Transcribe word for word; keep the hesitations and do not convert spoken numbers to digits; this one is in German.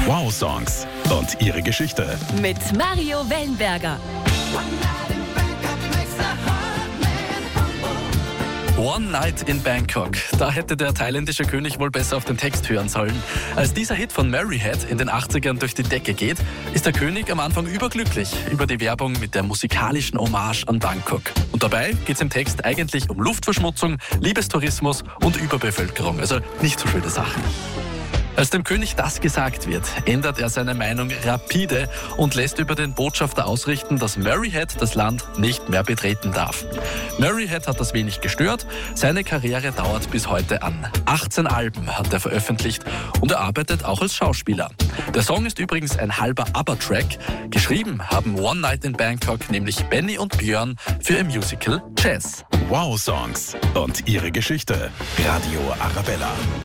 Wow-Songs und ihre Geschichte. Mit Mario Wellenberger. One Night in Bangkok. Da hätte der thailändische König wohl besser auf den Text hören sollen. Als dieser Hit von Maryhead in den achtzigern durch die Decke geht, ist der König am Anfang überglücklich über die Werbung mit der musikalischen Hommage an Bangkok. Und dabei geht es im Text eigentlich um Luftverschmutzung, Liebestourismus und Überbevölkerung. Also nicht so schöne Sachen. Als dem König das gesagt wird, ändert er seine Meinung rapide und lässt über den Botschafter ausrichten, dass Maryhead das Land nicht mehr betreten darf. Maryhead hat das wenig gestört, seine Karriere dauert bis heute an. achtzehn Alben hat er veröffentlicht und er arbeitet auch als Schauspieler. Der Song ist übrigens ein halber ABBA-Track. Geschrieben haben One Night in Bangkok nämlich Benny und Björn für ihr Musical Jazz. Wow-Songs und ihre Geschichte. Radio Arabella.